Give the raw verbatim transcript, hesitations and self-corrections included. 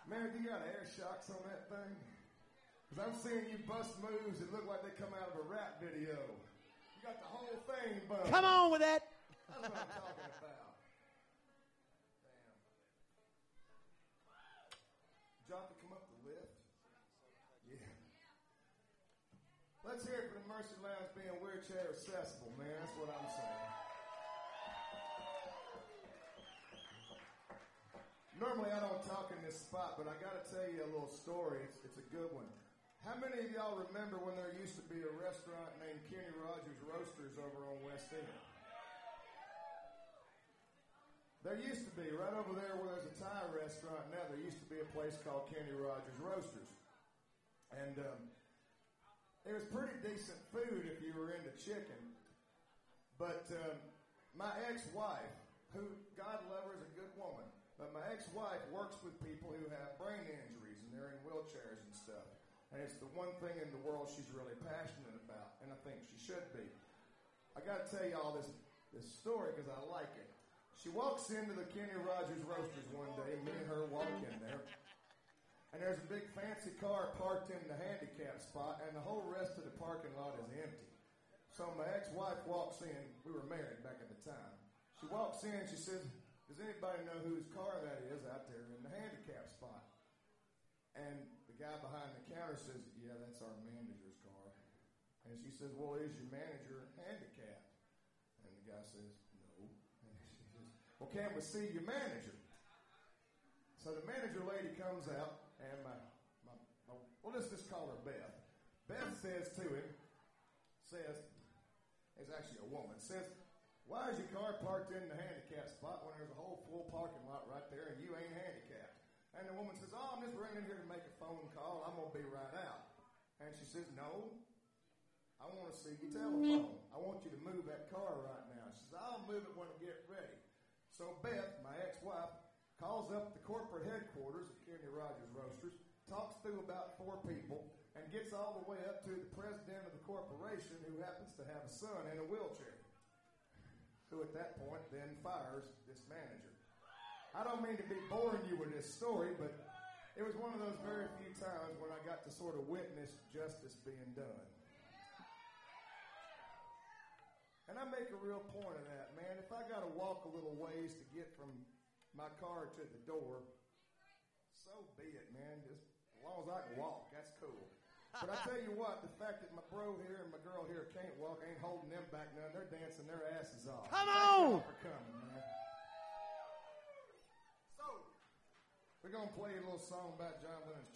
Man, do you got air shocks on that thing? Because I'm seeing you bust moves that look like they come out of a rap video. You got the whole thing buzzed. Come on with that. That's what I'm talking about. Damn. Jonathan, come up the lift. Yeah. Let's hear it for the Mercy Lounge being wheelchair accessible, man. That's what I'm saying. Normally I don't talk in this spot, but I got to tell you a little story. It's, it's a good one. How many of y'all remember when there used to be a restaurant named Kenny Rogers Roasters over on West End? There used to be, right over there where there's a Thai restaurant now, there used to be a place called Kenny Rogers Roasters. And um, it was pretty decent food if you were into chicken. But um, my ex-wife, who, God love her, is a good woman, but my ex-wife works with people who have brain injuries and they're in wheelchairs and stuff. And it's the one thing in the world she's really passionate about, and I think she should be. I got to tell y'all this, this story because I like it. She walks into the Kenny Rogers Roasters one day, me and her walk in there, and there's a big fancy car parked in the handicap spot, and the whole rest of the parking lot is empty. So my ex-wife walks in. We were married back at the time. She walks in, she says, does anybody know whose car that is out there in the handicap spot? And the guy behind the counter says, yeah, that's our manager's car. And she says, well, is your manager handicapped? And the guy says, no. And she says, well, can we see your manager? So the manager lady comes out, and my, my, my well, let's just call her Beth. Beth says to him, says, it's actually a woman, says, why is your car parked in the handicap spot when there's a whole full parking lot right there and you ain't handicapped? And the woman says, oh, I'm just ringing here to make a phone call. I'm going to be right out. And she says, no, I want to see your telephone. I want you to move that car right now. She says, I'll move it when I get ready. So Beth, my ex-wife, calls up the corporate headquarters of Kenny Rogers Roasters, talks through about four people, and gets all the way up to the president of the corporation who happens to have a son in a wheelchair, who at that point then fires this manager. I don't mean to be boring you with this story, but it was one of those very few times when I got to sort of witness justice being done. And I make a real point of that, man. If I got to walk a little ways to get from my car to the door, so be it, man. Just as long as I can walk, that's cool. But I tell you what, the fact that my bro here and my girl here can't walk ain't holding them back none. They're dancing their asses off. Come Thank on! y'all for coming, man. So, we're going to play a little song about John Lennon's